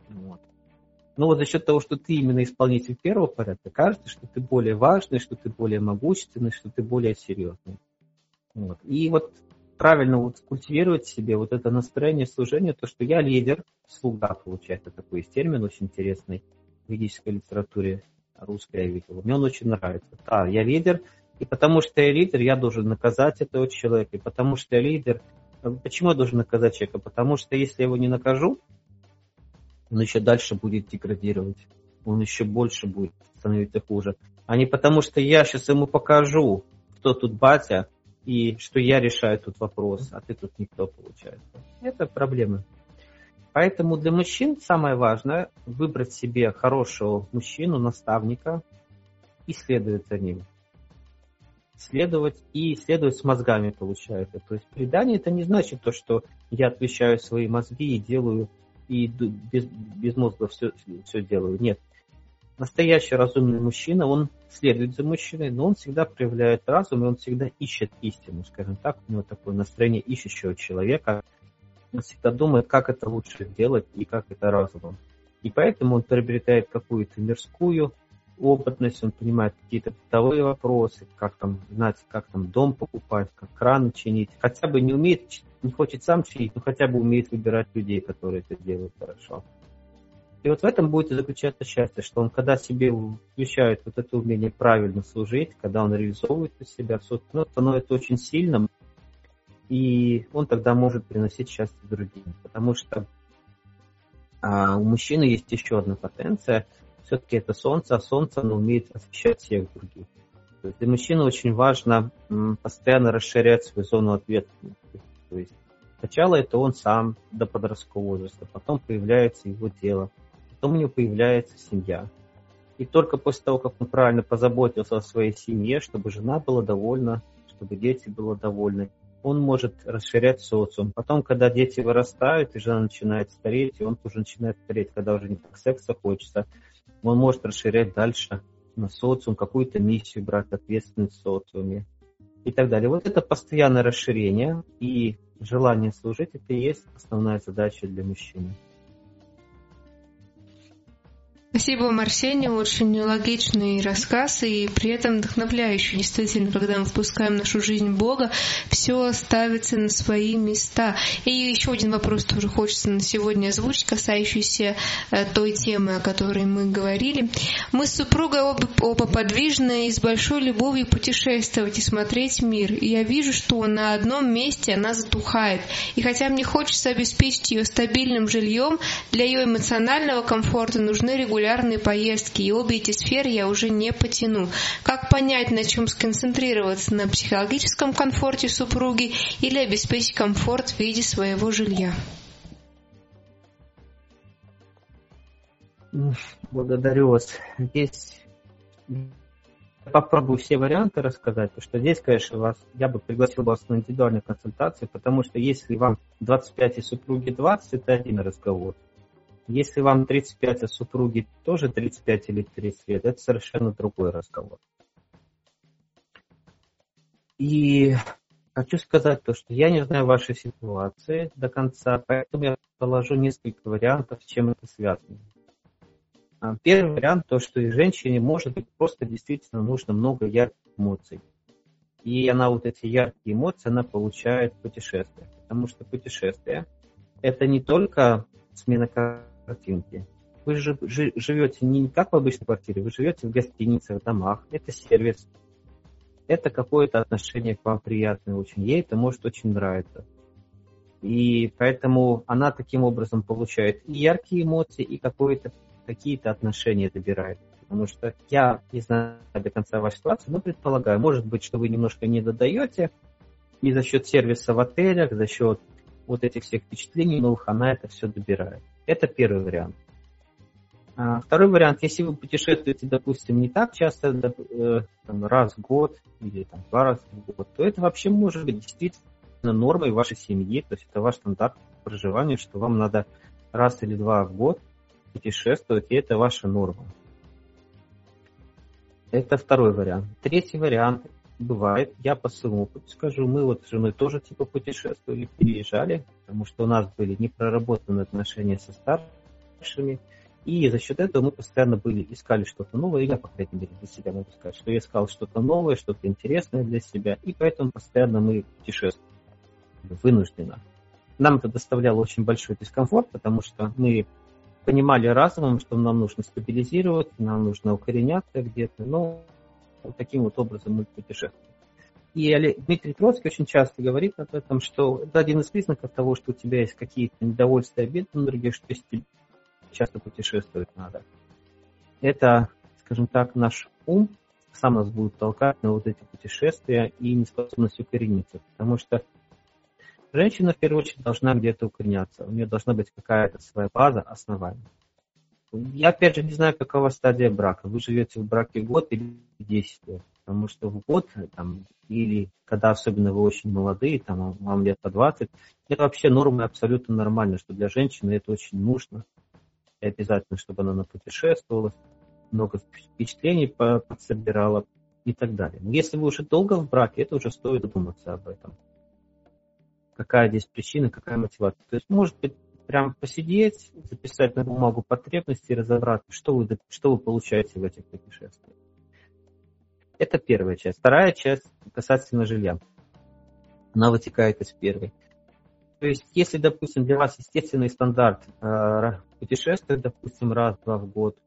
Но за счет того, что ты именно исполнитель первого порядка, кажется, что ты более важный, что ты более могущественный, что ты более серьезный. И правильно культивировать в себе это настроение служения, то, что я лидер, слуга, получается, такой есть термин очень интересный в ведической литературе русской, я видел. Мне он очень нравится. Да, я лидер, и потому что я лидер, я должен наказать этого человека, и потому что я лидер. Почему я должен наказать человека? Потому что если я его не накажу, он еще дальше будет деградировать, он еще больше будет становиться хуже. А не потому, что я сейчас ему покажу, кто тут батя, и что я решаю тут вопрос, а ты тут никто, получается. Это проблемы. Поэтому для мужчин самое важное – выбрать себе хорошего мужчину, наставника и следовать за ним. Следовать с мозгами, получается. То есть предание – это не значит то, что я отвечаю свои мозги и делаю, и без мозга все делаю. Нет. Настоящий разумный мужчина, он следует за мужчиной, но он всегда проявляет разум, и он всегда ищет истину, скажем так. У него такое настроение ищущего человека. Он всегда думает, как это лучше сделать и как это разумом. И поэтому он приобретает какую-то мирскую опытность, он понимает какие-то бытовые вопросы, как там знать, как там дом покупать, как краны чинить. Хотя бы не умеет, не хочет сам чинить, но хотя бы умеет выбирать людей, которые это делают хорошо. И вот в этом будет и заключаться счастье, что он, когда себе включает вот это умение правильно служить, когда он реализовывает из себя, он становится очень сильным, и он тогда может приносить счастье другим. Потому что у мужчины есть еще одна потенция. Все-таки это солнце, а солнце оно умеет освещать всех других. То есть для мужчины очень важно постоянно расширять свою зону ответственности. То есть сначала это он сам до подросткового возраста, потом появляется его дело, потом у него появляется семья. И только после того, как он правильно позаботился о своей семье, чтобы жена была довольна, чтобы дети были довольны, он может расширять социум. Потом, когда дети вырастают, и жена начинает стареть, и он тоже начинает стареть, когда уже не так секса хочется, он может расширять дальше на социум, какую-то миссию брать, ответственность в социуме и так далее. Вот это постоянное расширение и желание служить, это и есть основная задача для мужчины. Спасибо вам, Арсений. Очень логичный рассказ и при этом вдохновляющий. Действительно, когда мы впускаем в нашу жизнь Бога, все ставится на свои места. И еще один вопрос тоже хочется на сегодня озвучить, касающийся той темы, о которой мы говорили. Мы с супругой оба подвижны и с большой любовью путешествовать и смотреть мир. И я вижу, что на одном месте она затухает. И хотя мне хочется обеспечить ее стабильным жильем, для ее эмоционального комфорта нужны регулярные поездки, и обе эти сферы я уже не потяну. Как понять, на чем сконцентрироваться? На психологическом комфорте супруги или обеспечить комфорт в виде своего жилья? Благодарю вас. Здесь попробую все варианты рассказать, потому что здесь, конечно, я бы пригласил вас на индивидуальную консультацию, потому что если вам 25 и супруги 20, это один разговор. Если вам 35, а супруги тоже 35 или 30 лет, это совершенно другой разговор. И хочу сказать то, что я не знаю вашей ситуации до конца, поэтому я положу несколько вариантов, с чем это связано. Первый вариант, то, что и женщине, может быть, просто действительно нужно много ярких эмоций. И она вот эти яркие эмоции, она получает в путешествиях. Потому что путешествие – это не только смена картинки. Вы же живете не как в обычной квартире, вы живете в гостиницах, в домах. Это сервис, это какое-то отношение к вам приятное очень. Ей это может очень нравиться. И поэтому она таким образом получает и яркие эмоции, и какие-то отношения добирает. Потому что я не знаю до конца вашей ситуации, но предполагаю, может быть, что вы немножко не додаете, и за счет сервиса в отелях, за счет вот этих всех впечатлений новых, она это все добирает. Это первый вариант. Второй вариант, если вы путешествуете, допустим, не так часто, раз в год или 2 раза в год, то это вообще может быть действительно нормой вашей семьи, то есть это ваш стандарт проживания, что вам надо раз или 2 в год путешествовать, и это ваша норма. Это второй вариант. Третий вариант бывает, я по своему опыту скажу, мы вот с женой тоже путешествовали, переезжали, потому что у нас были непроработанные отношения со старшими, и за счет этого мы постоянно искали что-то новое, и я, по крайней мере, для себя могу сказать, что я искал что-то новое, что-то интересное для себя, и поэтому постоянно мы путешествовали вынужденно. Нам это доставляло очень большой дискомфорт, потому что мы понимали разумом, что нам нужно стабилизировать, нам нужно укореняться где-то, но вот таким вот образом мы путешествуем. И Дмитрий Троцкий очень часто говорит об этом, что это один из признаков того, что у тебя есть какие-то недовольства и обиды на других, что если часто путешествовать надо. Это, скажем так, наш ум сам нас будет толкать на вот эти путешествия и неспособность укорениться, потому что женщина, в первую очередь, должна где-то укореняться. У нее должна быть какая-то своя база, основание. Я, опять же, не знаю, какова стадия брака. Вы живете в браке год или 10 лет. Потому что в год, или когда особенно вы очень молодые, вам лет по 20, это вообще норма абсолютно нормально, что для женщины это очень нужно. И обязательно, чтобы она напутешествовала, много впечатлений подсобирала и так далее. Но если вы уже долго в браке, это уже стоит задуматься об этом. какая здесь причина, какая мотивация. То есть, может быть, прям посидеть, записать на бумагу потребности и разобраться, что вы получаете в этих путешествиях. Это первая часть. Вторая часть касательно жилья. Она вытекает из первой. То есть, если, допустим, для вас естественный стандарт путешествовать, допустим, раз-два в год,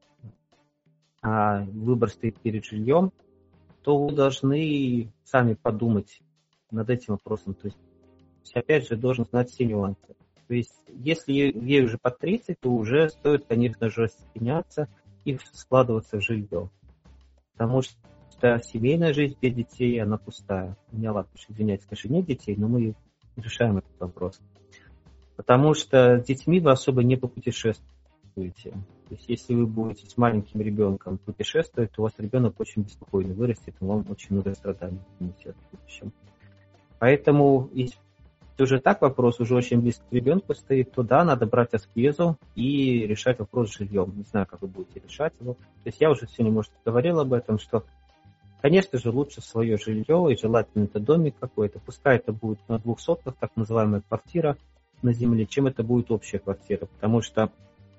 а выбор стоит перед жильем, то вы должны сами подумать над этим вопросом. То есть, опять же, должен знать все нюансы. То есть, если ей уже под 30, то уже стоит, конечно же, остепеняться и складываться в жилье. Потому что семейная жизнь без детей, она пустая. У меня, ладно, извиняюсь, конечно, нет детей, но мы решаем этот вопрос. Потому что с детьми вы особо не попутешествуете. То есть, если вы будете с маленьким ребенком путешествовать, то у вас ребенок очень беспокойно вырастет, и вам очень много страданий несет в будущем. Поэтому, если уже так вопрос уже очень близко к ребенку стоит, то да, надо брать аскезу и решать вопрос с жильем. Не знаю, как вы будете решать его. То есть я уже сегодня, может, говорил об этом, что, конечно же, лучше свое жилье, и желательно это домик какой-то. Пускай это будет на 2 сотках, так называемая квартира на земле, чем это будет общая квартира. Потому что,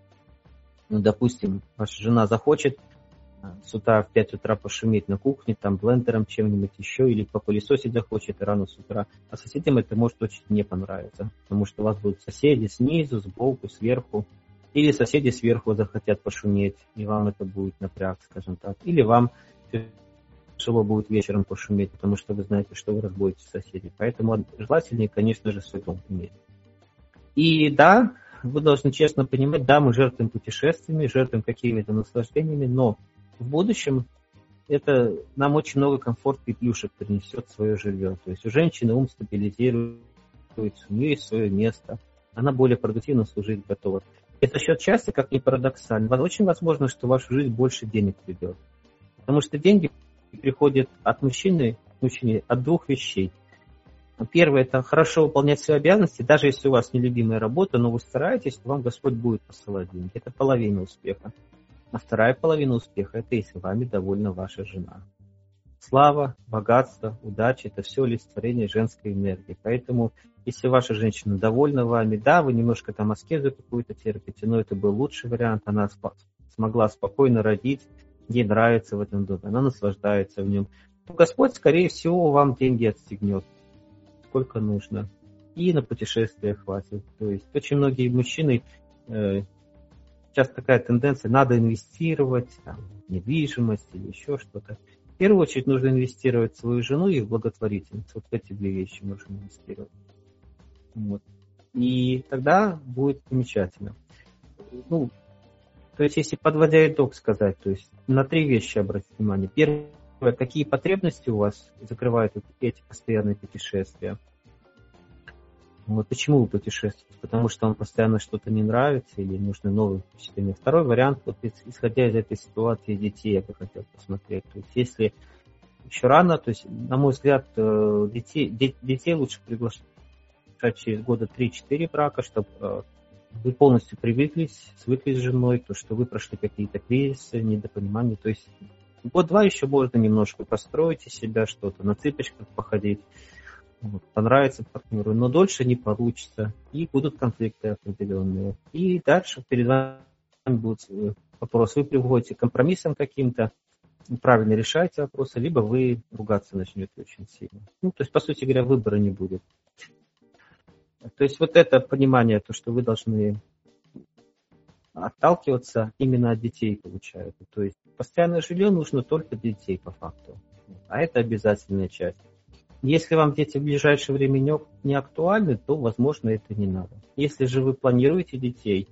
допустим, ваша жена захочет с утра в 5 утра пошуметь на кухне, там блендером чем-нибудь еще, или попылесосить захочет рано с утра. А соседям это может очень не понравиться, потому что у вас будут соседи снизу, сбоку, сверху. Или соседи сверху захотят пошуметь, и вам это будет напряг, скажем так. Или вам тяжело будет вечером пошуметь, потому что вы знаете, что вы разбудите соседей. Поэтому желательнее, конечно же, свой дом иметь. И да, вы должны честно понимать, да, мы жертвуем путешествиями, жертвуем какими-то наслаждениями, но в будущем это нам очень много комфорта и плюшек принесет свое жилье. То есть у женщины ум стабилизируется, у нее есть свое место, она более продуктивно служить готова. И за счет счастья, как ни парадоксально, очень возможно, что в вашу жизнь больше денег придет. Потому что деньги приходят от мужчины от 2 вещей. Первое – это хорошо выполнять свои обязанности, даже если у вас нелюбимая работа, но вы стараетесь, то вам Господь будет посылать деньги. Это половина успеха. А вторая половина успеха – это если вами довольна ваша жена. Слава, богатство, удача – это все олицетворение женской энергии. Поэтому, если ваша женщина довольна вами, да, вы немножко там аскезу какую-то терпите, но это был лучший вариант, она смогла спокойно родить, ей нравится в этом доме, она наслаждается в нем, то Господь, скорее всего, вам деньги отстегнет, сколько нужно. И на путешествие хватит. То есть очень многие мужчины, сейчас такая тенденция, надо инвестировать там, в недвижимость или еще что-то. В первую очередь нужно инвестировать в свою жену и в благотворительность. Вот эти 2 вещи нужно инвестировать. Вот. И тогда будет замечательно. Ну, то есть, если подводя итог сказать, то есть на 3 вещи обратить внимание. Первое, какие потребности у вас закрывают эти постоянные путешествия. Вот почему вы путешествуете? Потому что вам постоянно что-то не нравится или нужны новые впечатления. Второй вариант, вот исходя из этой ситуации детей, я бы хотел посмотреть. То есть если еще рано, то есть, на мой взгляд, детей лучше приглашать через года 3-4 брака, чтобы вы полностью свыклись с женой, то, что вы прошли какие-то кризисы, недопонимания. То есть 1-2 еще можно немножко построить из себя что-то, на цыпочках походить. Вот, понравится партнеру, но дольше не получится, и будут конфликты определенные. И дальше перед вами будет вопрос, вы приводите к компромиссам каким-то, правильно решаете вопросы, либо вы ругаться начнете очень сильно. Ну, то есть, по сути говоря, выбора не будет. То есть вот это понимание, то, что вы должны отталкиваться именно от детей, получается. То есть постоянное жилье нужно только для детей по факту, а это обязательная часть. Если вам дети в ближайшее время не актуальны, то, возможно, это не надо. Если же вы планируете детей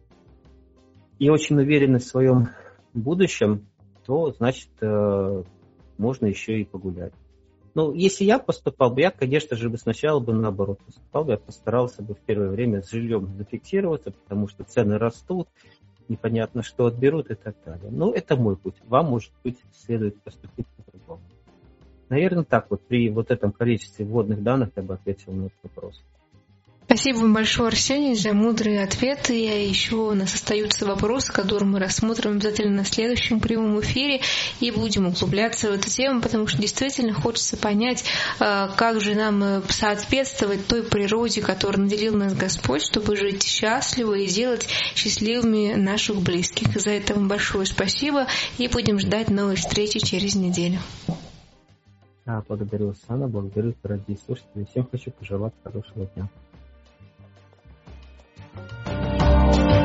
и очень уверены в своем будущем, то, значит, можно еще и погулять. Ну, если я поступал бы, я, конечно же, сначала бы наоборот поступал бы, я постарался бы в первое время с жильем зафиксироваться, потому что цены растут, непонятно, что отберут и так далее. Но это мой путь. Вам, может быть, следует поступить по-другому. Наверное, так вот, при вот этом количестве вводных данных я бы ответил на этот вопрос. Спасибо вам большое, Арсений, за мудрые ответы. Еще у нас остаются вопросы, которые мы рассмотрим обязательно на следующем прямом эфире и будем углубляться в эту тему, потому что действительно хочется понять, как же нам соответствовать той природе, которой наделил нас Господь, чтобы жить счастливо и делать счастливыми наших близких. За это вам большое спасибо и будем ждать новой встречи через неделю. Благодарю, Оксана, благодарю, дорогие слушатели. Всем хочу пожелать хорошего дня.